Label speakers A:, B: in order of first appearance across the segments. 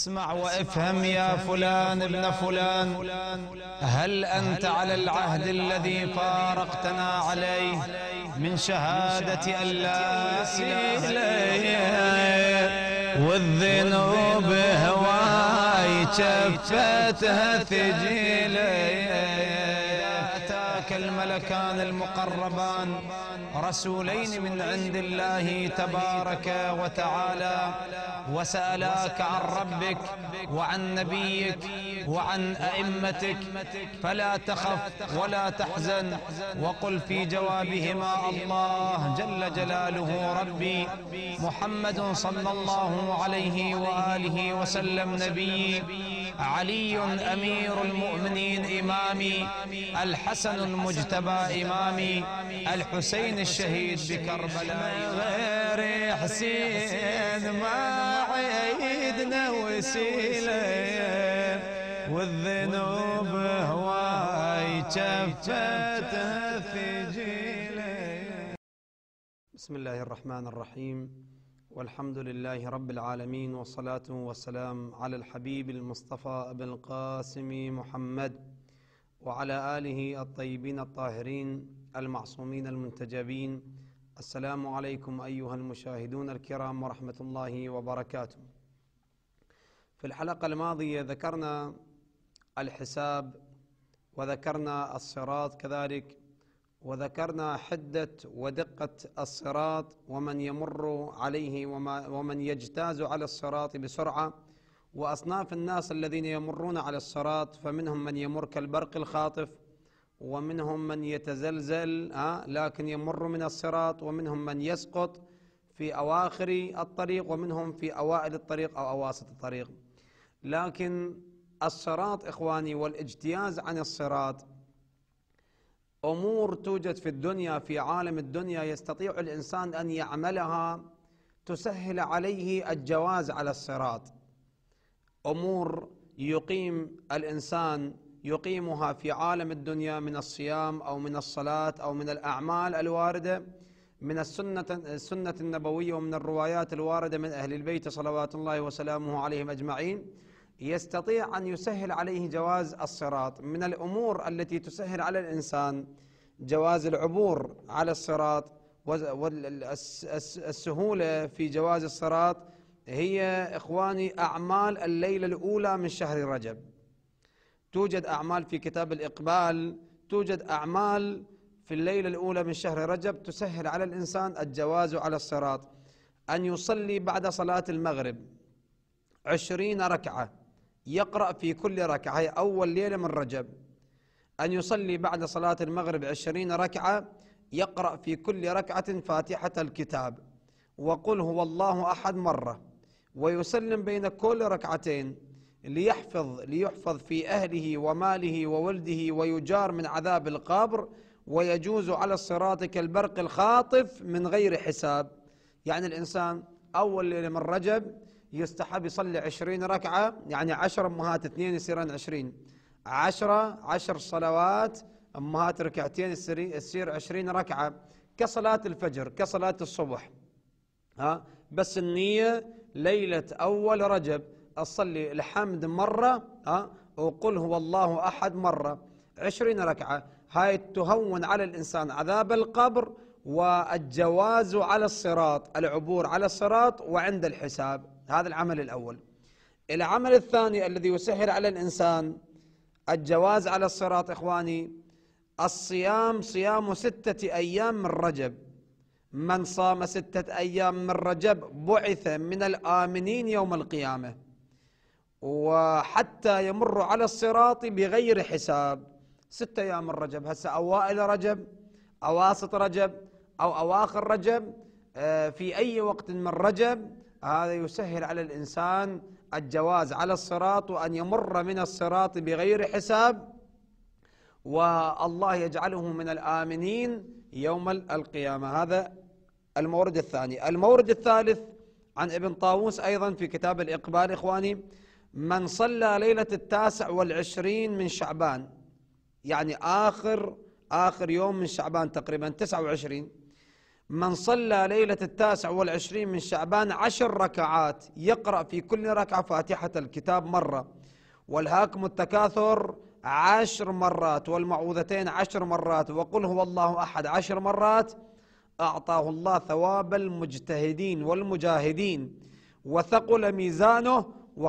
A: اسمع وافهم يا فلان ابن فلان، هل أنت على العهد الذي فارقتنا عليه من شهادة أن لا إله إلا الله والذنوب هواي شفتها ثجيلي؟ أتاك الملكان المقربان رسولين من عند الله تبارك وتعالى وسألاك عن ربك وعن نبيك وعن أئمتك، فلا تخف ولا تحزن، وقل في جوابهما الله جل جلاله ربي، محمد صلى الله عليه وآله وسلم نبي، علي أمير المؤمنين إمامي، الحسن المجتبى إمامي، الحسين الشهيد بكربلاء. غير حسين ما عيدنا وسيلة والذنوب هواي شفتها ثجيلة.
B: بسم الله الرحمن الرحيم، والحمد لله رب العالمين، والصلاة والسلام على الحبيب المصطفى أبي القاسم محمد وعلى آله الطيبين الطاهرين المعصومين المنتجبين. السلام عليكم أيها المشاهدون الكرام ورحمة الله وبركاته. في الحلقة الماضية ذكرنا الحساب وذكرنا الصراط كذلك، وذكرنا حدة ودقة الصراط ومن يمر عليه ومن يجتاز على الصراط بسرعة، وأصناف الناس الذين يمرون على الصراط، فمنهم من يمر كالبرق الخاطف، ومنهم من يتزلزل لكن يمر من الصراط، ومنهم من يسقط في أواخر الطريق، ومنهم في أوائل الطريق أو أواسط الطريق. لكن الصراط إخواني والاجتياز عن الصراط أمور توجد في الدنيا، في عالم الدنيا يستطيع الإنسان أن يعملها تسهل عليه الجواز على الصراط. أمور يقيم الإنسان يقيمها في عالم الدنيا من الصيام أو من الصلاة أو من الأعمال الواردة من السنة النبوية ومن الروايات الواردة من أهل البيت صلوات الله وسلامه عليهم أجمعين، يستطيع أن يسهل عليه جواز الصراط. من الأمور التي تسهل على الإنسان جواز العبور على الصراط والسهولة في جواز الصراط هي إخواني أعمال الليلة الأولى من شهر رجب. توجد أعمال في كتاب الإقبال، توجد أعمال في الليلة الأولى من شهر رجب تسهل على الإنسان الجواز على الصراط. أن يصلي بعد صلاة المغرب 20 ركعة يقرأ في كل ركعة، هي أول ليلة من رجب. أن يصلي بعد صلاة المغرب 20 ركعة يقرأ في كل ركعة فاتحة الكتاب وقل هو الله أحد مرة، ويسلم بين كل ركعتين ليحفظ في أهله وماله وولده ويجار من عذاب القبر، ويجوز على الصراط كالبرق الخاطف من غير حساب. يعني الإنسان أول ليلة من رجب يستحب يصلي 20 ركعة، يعني 10 أمهات 2 يصيران 20، 10 صلوات أمهات ركعتين يصير 20 ركعة، كصلاة الفجر كصلاة الصبح. بس النية ليلة أول رجب أصلي الحمد مرة وقل هو الله أحد مرة 20 ركعة. هاي تهون على الإنسان عذاب القبر والجواز على الصراط، العبور على الصراط وعند الحساب. هذا العمل الأول. العمل الثاني الذي يسهل على الإنسان الجواز على الصراط إخواني الصيام، صيام 6 أيام من رجب. من صام 6 أيام من رجب بعث من الآمنين يوم القيامة، وحتى يمر على الصراط بغير حساب. 6 أيام من رجب، هسه أوائل رجب، أواسط رجب أو أواخر رجب، في أي وقت من رجب، هذا يسهل على الإنسان الجواز على الصراط وأن يمر من الصراط بغير حساب، والله يجعله من الآمنين يوم القيامة. هذا المورد الثاني. المورد الثالث عن ابن طاووس أيضا في كتاب الإقبال إخواني: من صلى ليلة 29 من شعبان، يعني آخر يوم من شعبان تقريبا 29، من صلى ليلة 29 من شعبان 10 ركعات يقرأ في كل ركعة فاتحة الكتاب مرة، والهاكم التكاثر 10 مرات، والمعوذتين 10 مرات، وقل هو الله أحد 10 مرات، أعطاه الله ثواب المجتهدين والمجاهدين، وثقل ميزانه،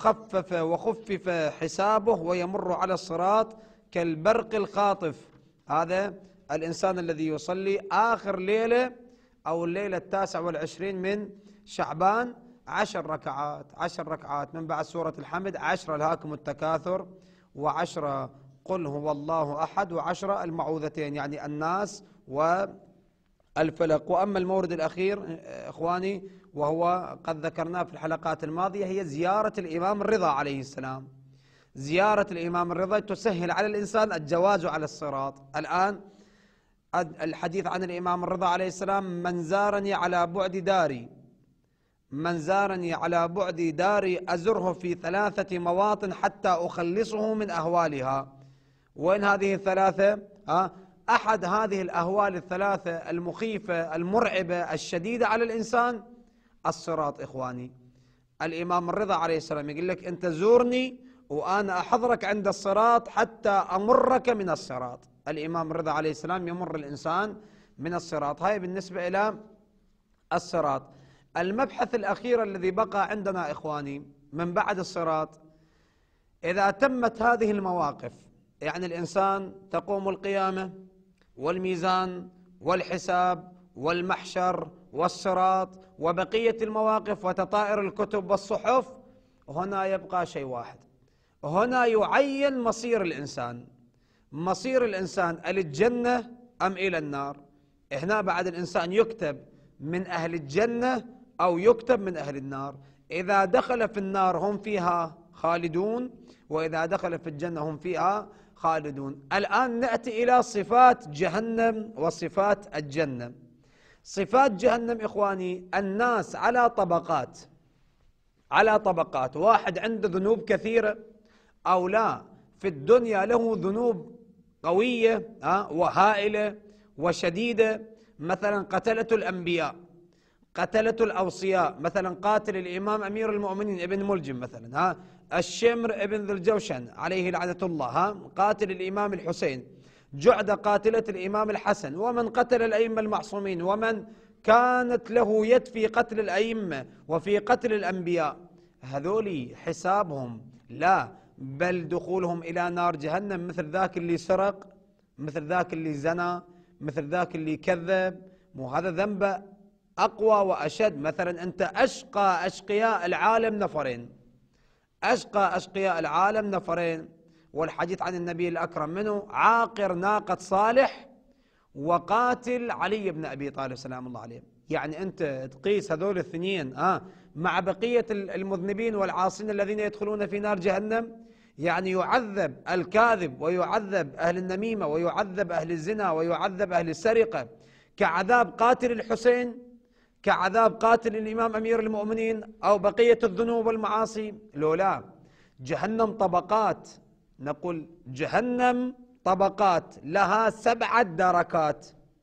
B: وخفف حسابه، ويمر على الصراط كالبرق الخاطف. هذا الإنسان الذي يصلي آخر ليلة أو الليلة 29 من شعبان 10 ركعات، 10 ركعات من بعد سورة الحمد، 10 الهاكم التكاثر، و10 قل هو الله أحد، و10 المعوذتين يعني الناس والفلق. وأما المورد الأخير إخواني وهو قد ذكرناه في الحلقات الماضية، هي زيارة الإمام الرضا عليه السلام. زيارة الإمام الرضا تسهل على الإنسان الجواز على الصراط. الآن الحديث عن الإمام الرضا عليه السلام: من زارني على بعد داري، من زارني على بعد داري أزره في 3 مواطن حتى أخلصه من أهوالها. وين هذه الثلاثة؟ أحد هذه الأهوال الثلاثة المخيفة المرعبة الشديدة على الإنسان الصراط. إخواني، الإمام الرضا عليه السلام يقول لك: أنت زورني وأنا أحضرك عند الصراط حتى أمرك من الصراط. الإمام الرضا عليه السلام يمر الإنسان من الصراط. هاي بالنسبة إلى الصراط. المبحث الأخير الذي بقى عندنا إخواني من بعد الصراط: إذا تمت هذه المواقف، يعني الإنسان تقوم القيامة والميزان والحساب والمحشر والصراط وبقية المواقف وتطائر الكتب والصحف، هنا يبقى شيء واحد، هنا يعين مصير الإنسان. مصير الإنسان إلى الجنة أم إلى النار. هنا بعد الإنسان يكتب من أهل الجنة أو يكتب من أهل النار. إذا دخل في النار هم فيها خالدون، وإذا دخل في الجنة هم فيها خالدون. الآن نأتي إلى صفات جهنم وصفات الجنة. صفات جهنم إخواني: الناس على طبقات، على طبقات. واحد عنده ذنوب كثيرة أو لا، في الدنيا له ذنوب قوية وهائلة وشديدة، مثلا قتلة الأنبياء، قتلة الأوصياء، مثلا قاتل الإمام أمير المؤمنين ابن ملجم، مثلا الشمر ابن ذي الجوشن عليه لعنة الله، قاتل الإمام الحسين، جعد قاتلة الإمام الحسن، ومن قتل الأئمة المعصومين، ومن كانت له يد في قتل الأئمة وفي قتل الأنبياء. هذولي حسابهم لا، بل دخولهم إلى نار جهنم، مثل ذاك اللي سرق، مثل ذاك اللي زنى، مثل ذاك اللي كذب. وهذا ذنبه أقوى وأشد. مثلا أنت أشقى أشقياء العالم نفرين، أشقى أشقياء العالم نفرين، والحديث عن النبي الأكرم منه: عاقر ناقة صالح وقاتل علي بن أبي طالب سلام الله عليه. يعني أنت تقيس هذول الاثنين مع بقية المذنبين والعاصين الذين يدخلون في نار جهنم. يعني يعذب الكاذب، ويعذب أهل النميمة، ويعذب أهل الزنا، ويعذب أهل السرقة كعذاب قاتل الحسين، كعذاب قاتل الإمام أمير المؤمنين، أو بقية الذنوب والمعاصي. لولا جهنم طبقات، نقول جهنم طبقات لها 7 دركات،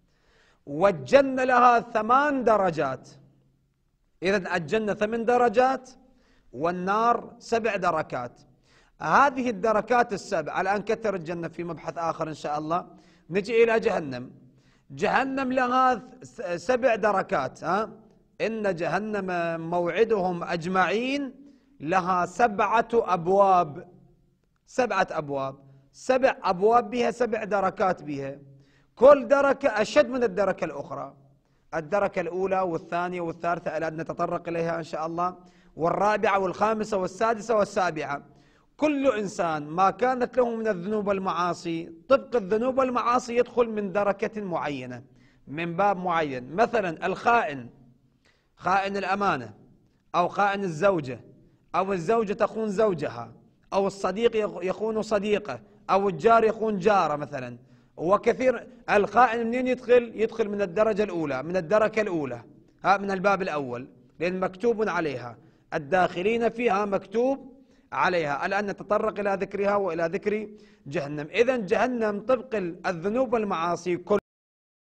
B: والجنة لها 8 درجات. إذن الجنة 8 درجات والنار 7 دركات. هذه الدركات ال7، الآن كثر الجنة في مبحث آخر إن شاء الله. نجي إلى جهنم. جهنم لها 7 دركات. إن جهنم موعدهم أجمعين، لها 7 أبواب، 7 أبواب، 7 أبواب بها 7 دركات بها، كل دركة أشد من الدركة الأخرى. الدركة الأولى والثانية والثالثة الآن نتطرق إليها إن شاء الله، والرابعة والخامسة والسادسة والسابعة. كل إنسان ما كانت له من الذنوب والمعاصي، طبق الذنوب والمعاصي يدخل من دركة معينة، من باب معين. مثلا الخائن، خائن الأمانة، أو خائن الزوجة، أو الزوجة تخون زوجها، أو الصديق يخون صديقه، أو الجار يخون جاره مثلا. وكثير الخائن منين يدخل؟ يدخل من الدرجة الأولى، من الدركة الأولى، من الباب الأول، لأن مكتوب عليها، الداخلين فيها مكتوب عليها. الآن نتطرق إلى ذكرها وإلى ذكر جهنم. إذن جهنم طبق الذنوب والمعاصي كل